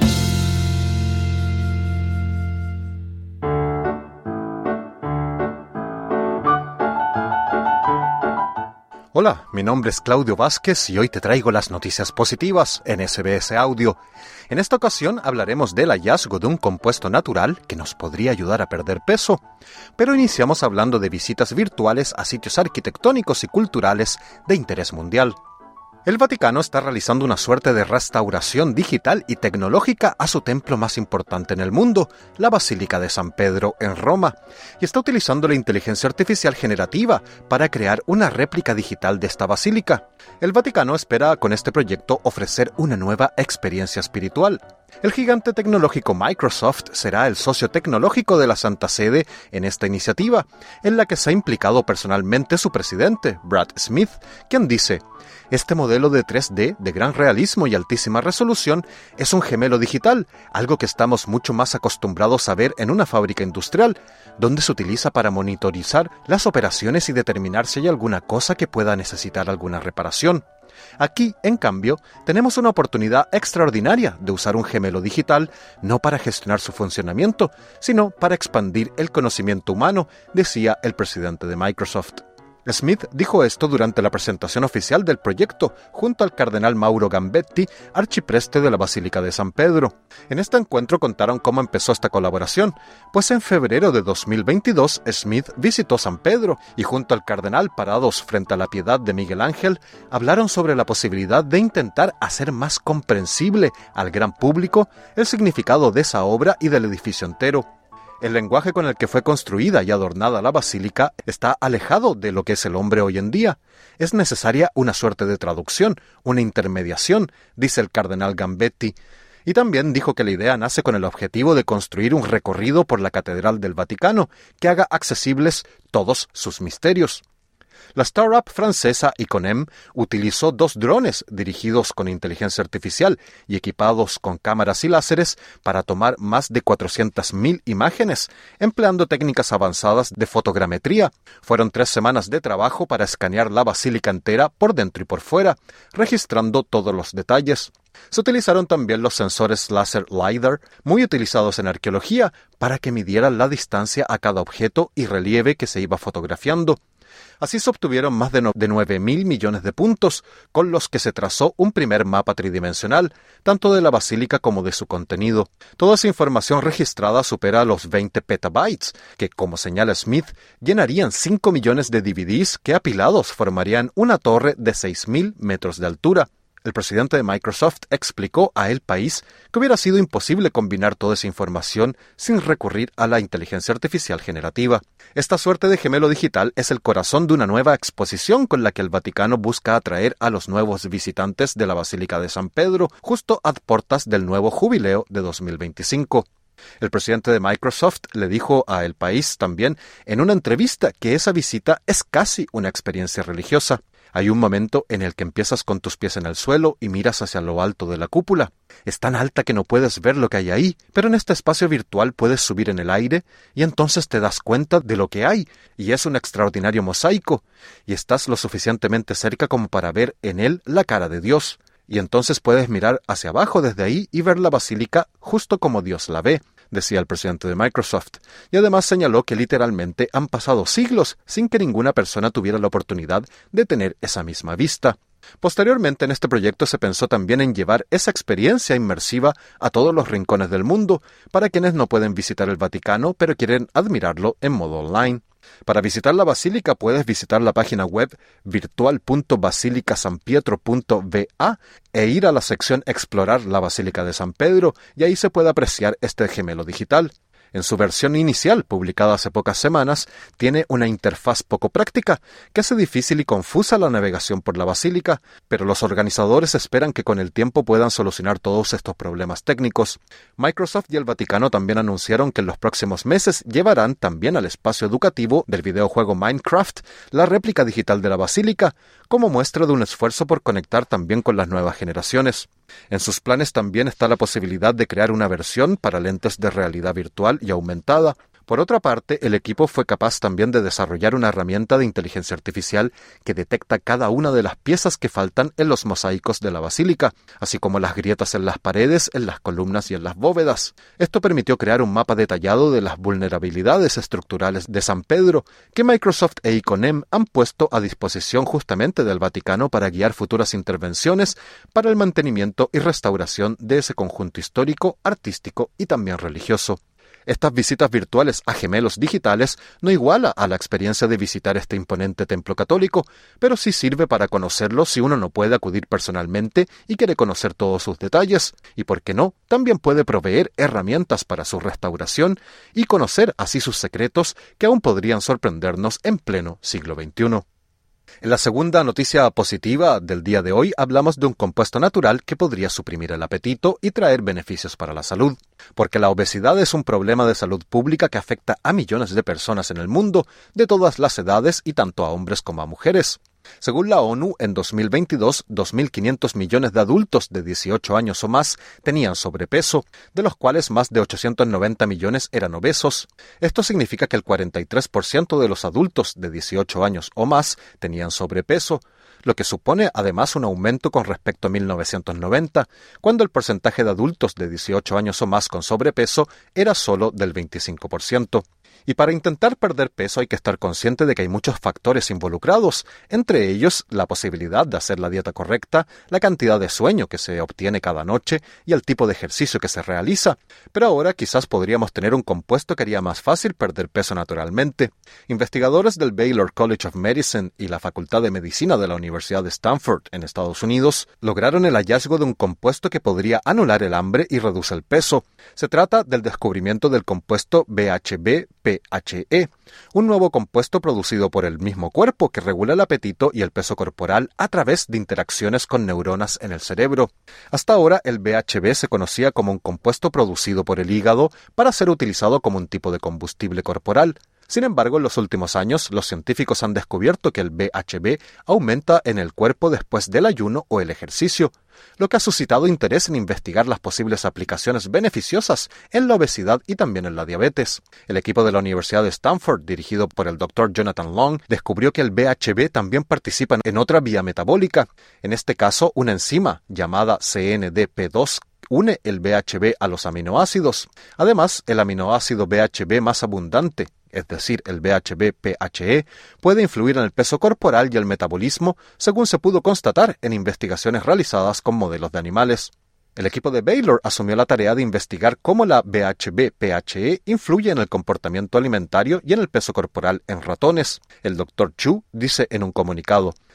Hola, mi nombre es Claudio Vázquez y hoy te traigo las noticias positivas en S B S Audio. En esta ocasión hablaremos del hallazgo de un compuesto natural que nos podría ayudar a perder peso. Pero iniciamos hablando de visitas virtuales a sitios arquitectónicos y culturales de interés mundial. El Vaticano está realizando una suerte de restauración digital y tecnológica a su templo más importante en el mundo, la Basílica de San Pedro en Roma, y está utilizando la inteligencia artificial generativa para crear una réplica digital de esta basílica. El Vaticano espera con este proyecto ofrecer una nueva experiencia espiritual. El gigante tecnológico Microsoft será el socio tecnológico de la Santa Sede en esta iniciativa, en la que se ha implicado personalmente su presidente, Brad Smith, quien dice: este modelo de tres D de gran realismo y altísima resolución es un gemelo digital, algo que estamos mucho más acostumbrados a ver en una fábrica industrial, donde se utiliza para monitorizar las operaciones y determinar si hay alguna cosa que pueda necesitar alguna reparación. Aquí, en cambio, tenemos una oportunidad extraordinaria de usar un gemelo digital no para gestionar su funcionamiento, sino para expandir el conocimiento humano, decía el presidente de Microsoft. Smith dijo esto durante la presentación oficial del proyecto junto al cardenal Mauro Gambetti, arcipreste de la Basílica de San Pedro. En este encuentro contaron cómo empezó esta colaboración, pues en febrero de dos mil veintidós Smith visitó San Pedro y junto al cardenal, parados frente a la Piedad de Miguel Ángel, hablaron sobre la posibilidad de intentar hacer más comprensible al gran público el significado de esa obra y del edificio entero. El lenguaje con el que fue construida y adornada la basílica está alejado de lo que es el hombre hoy en día. Es necesaria una suerte de traducción, una intermediación, dice el cardenal Gambetti. Y también dijo que la idea nace con el objetivo de construir un recorrido por la Catedral del Vaticano que haga accesibles todos sus misterios. La startup francesa Iconem utilizó dos drones dirigidos con inteligencia artificial y equipados con cámaras y láseres para tomar más de cuatrocientas mil imágenes, empleando técnicas avanzadas de fotogrametría. Fueron tres semanas de trabajo para escanear la basílica entera por dentro y por fuera, registrando todos los detalles. Se utilizaron también los sensores láser LiDAR, muy utilizados en arqueología, para que midieran la distancia a cada objeto y relieve que se iba fotografiando. Así se obtuvieron más de nueve mil millones de puntos, con los que se trazó un primer mapa tridimensional, tanto de la basílica como de su contenido. Toda esa información registrada supera los veinte petabytes, que, como señala Smith, llenarían cinco millones de D V Ds que apilados formarían una torre de seis mil metros de altura. el presidente de Microsoft explicó a El País que hubiera sido imposible combinar toda esa información sin recurrir a la inteligencia artificial generativa. Esta suerte de gemelo digital es el corazón de una nueva exposición con la que el Vaticano busca atraer a los nuevos visitantes de la Basílica de San Pedro justo a puertas del nuevo jubileo de dos mil veinticinco. El presidente de Microsoft le dijo a El País también en una entrevista que esa visita es casi una experiencia religiosa. Hay un momento en el que empiezas con tus pies en el suelo y miras hacia lo alto de la cúpula. Es tan alta que no puedes ver lo que hay ahí, pero en este espacio virtual puedes subir en el aire y entonces te das cuenta de lo que hay, y es un extraordinario mosaico, y estás lo suficientemente cerca como para ver en él la cara de Dios, y entonces puedes mirar hacia abajo desde ahí y ver la basílica justo como Dios la ve, decía el presidente de Microsoft, y además señaló que literalmente han pasado siglos sin que ninguna persona tuviera la oportunidad de tener esa misma vista. Posteriormente en este proyecto se pensó también en llevar esa experiencia inmersiva a todos los rincones del mundo, para quienes no pueden visitar el Vaticano pero quieren admirarlo en modo online. Para visitar la basílica puedes visitar la página web virtual punto basilicasanpietro punto v a e ir a la sección Explorar la Basílica de San Pedro, y ahí se puede apreciar este gemelo digital. En su versión inicial, publicada hace pocas semanas, tiene una interfaz poco práctica, que hace difícil y confusa la navegación por la basílica, pero los organizadores esperan que con el tiempo puedan solucionar todos estos problemas técnicos. Microsoft y el Vaticano también anunciaron que en los próximos meses llevarán también al espacio educativo del videojuego Minecraft la réplica digital de la basílica, como muestra de un esfuerzo por conectar también con las nuevas generaciones. En sus planes también está la posibilidad de crear una versión para lentes de realidad virtual y aumentada. Por otra parte, el equipo fue capaz también de desarrollar una herramienta de inteligencia artificial que detecta cada una de las piezas que faltan en los mosaicos de la basílica, así como las grietas en las paredes, en las columnas y en las bóvedas. Esto permitió crear un mapa detallado de las vulnerabilidades estructurales de San Pedro, que Microsoft e ICONEM han puesto a disposición justamente del Vaticano para guiar futuras intervenciones para el mantenimiento y restauración de ese conjunto histórico, artístico y también religioso. Estas visitas virtuales a gemelos digitales no iguala a la experiencia de visitar este imponente templo católico, pero sí sirve para conocerlo si uno no puede acudir personalmente y quiere conocer todos sus detalles, y por qué no, también puede proveer herramientas para su restauración y conocer así sus secretos que aún podrían sorprendernos en pleno siglo veintiuno. En la segunda noticia positiva del día de hoy hablamos de un compuesto natural que podría suprimir el apetito y traer beneficios para la salud, porque la obesidad es un problema de salud pública que afecta a millones de personas en el mundo, de todas las edades y tanto a hombres como a mujeres. Según la ONU, en dos mil veintidós, dos mil quinientos millones de adultos de dieciocho años o más tenían sobrepeso, de los cuales más de ochocientos noventa millones eran obesos. Esto significa que el cuarenta y tres por ciento de los adultos de dieciocho años o más tenían sobrepeso, lo que supone además un aumento con respecto a mil novecientos noventa, cuando el porcentaje de adultos de dieciocho años o más con sobrepeso era solo del veinticinco por ciento. Y para intentar perder peso hay que estar consciente de que hay muchos factores involucrados, entre ellos la posibilidad de hacer la dieta correcta, la cantidad de sueño que se obtiene cada noche y el tipo de ejercicio que se realiza. Pero ahora quizás podríamos tener un compuesto que haría más fácil perder peso naturalmente. Investigadores del Baylor College of Medicine y la Facultad de Medicina de la Universidad de Stanford en Estados Unidos lograron el hallazgo de un compuesto que podría anular el hambre y reduce el peso. Se trata del descubrimiento del compuesto B H B P H E, un nuevo compuesto producido por el mismo cuerpo que regula el apetito y el peso corporal a través de interacciones con neuronas en el cerebro. Hasta ahora, el B H B se conocía como un compuesto producido por el hígado para ser utilizado como un tipo de combustible corporal. Sin embargo, en los últimos años, los científicos han descubierto que el B H B aumenta en el cuerpo después del ayuno o el ejercicio, lo que ha suscitado interés en investigar las posibles aplicaciones beneficiosas en la obesidad y también en la diabetes. El equipo de la Universidad de Stanford, dirigido por el doctor Jonathan Long, descubrió que el B H B también participa en otra vía metabólica, en este caso una enzima llamada C N D P dos, une el B H B a los aminoácidos. Además, el aminoácido B H B más abundante, es decir, el B H B P H E, puede influir en el peso corporal y el metabolismo, según se pudo constatar en investigaciones realizadas con modelos de animales. El equipo de Baylor asumió la tarea de investigar cómo la B H B P H E influye en el comportamiento alimentario y en el peso corporal en ratones. El doctor Chu dice en un comunicado: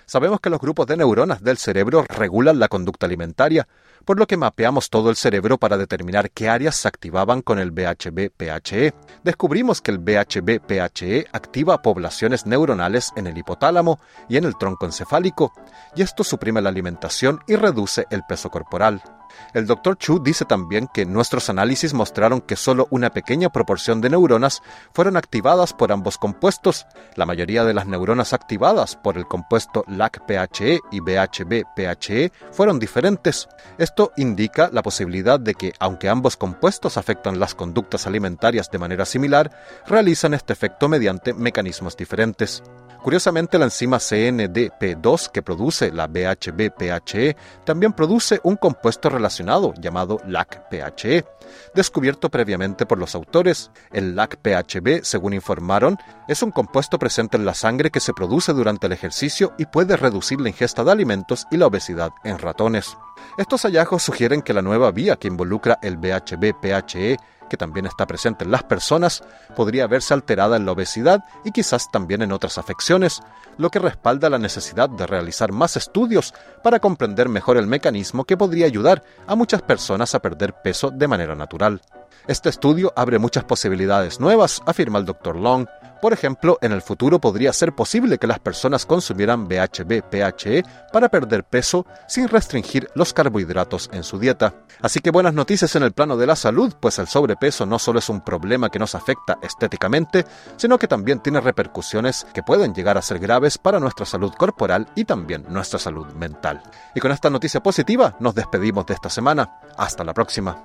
Sabemos que los grupos de neuronas del cerebro regulan la conducta alimentaria, por lo que mapeamos todo el cerebro para determinar qué áreas se activaban con el B H B P H E. Descubrimos que el B H B P H E activa poblaciones neuronales en el hipotálamo y en el tronco encefálico, y esto suprime la alimentación y reduce el peso corporal. El doctor Chu dice también que nuestros análisis mostraron que solo una pequeña proporción de neuronas fueron activadas por ambos compuestos. La mayoría de las neuronas activadas por el compuesto L A C P H E y B H B P H E fueron diferentes. Esto indica la posibilidad de que, aunque ambos compuestos afectan las conductas alimentarias de manera similar, realizan este efecto mediante mecanismos diferentes. Curiosamente, la enzima C N D P dos que produce la B H B P H E también produce un compuesto relacionado llamado L A C P H E, descubierto previamente por los autores. El L A C P H B, según informaron, es un compuesto presente en la sangre que se produce durante el ejercicio y puede reducir la ingesta de alimentos y la obesidad en ratones. Estos hallazgos sugieren que la nueva vía que involucra el B H B P H E, que también está presente en las personas, podría verse alterada en la obesidad y quizás también en otras afecciones, lo que respalda la necesidad de realizar más estudios para comprender mejor el mecanismo que podría ayudar a muchas personas a perder peso de manera natural. Este estudio abre muchas posibilidades nuevas, afirma el doctor Long. Por ejemplo, en el futuro podría ser posible que las personas consumieran B H B P H E para perder peso sin restringir los carbohidratos en su dieta. Así que buenas noticias en el plano de la salud, pues el sobrepeso no solo es un problema que nos afecta estéticamente, sino que también tiene repercusiones que pueden llegar a ser graves para nuestra salud corporal y también nuestra salud mental. Y con esta noticia positiva nos despedimos de esta semana. Hasta la próxima.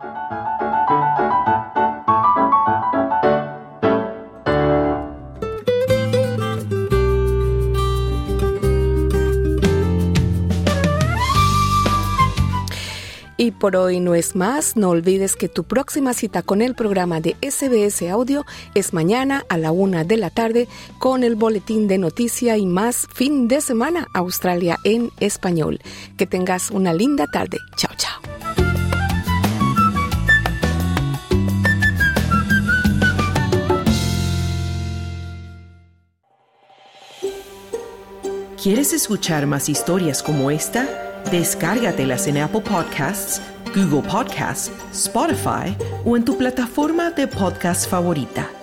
Y por hoy no es más. No olvides que tu próxima cita con el programa de S B S Audio es mañana a la una de la tarde con el boletín de noticia y más fin de semana Australia en español. Que tengas una linda tarde. Chao, chao. ¿Quieres escuchar más historias como esta? Descárgatelas en Apple Podcasts, Google Podcasts, Spotify o en tu plataforma de podcast favorita.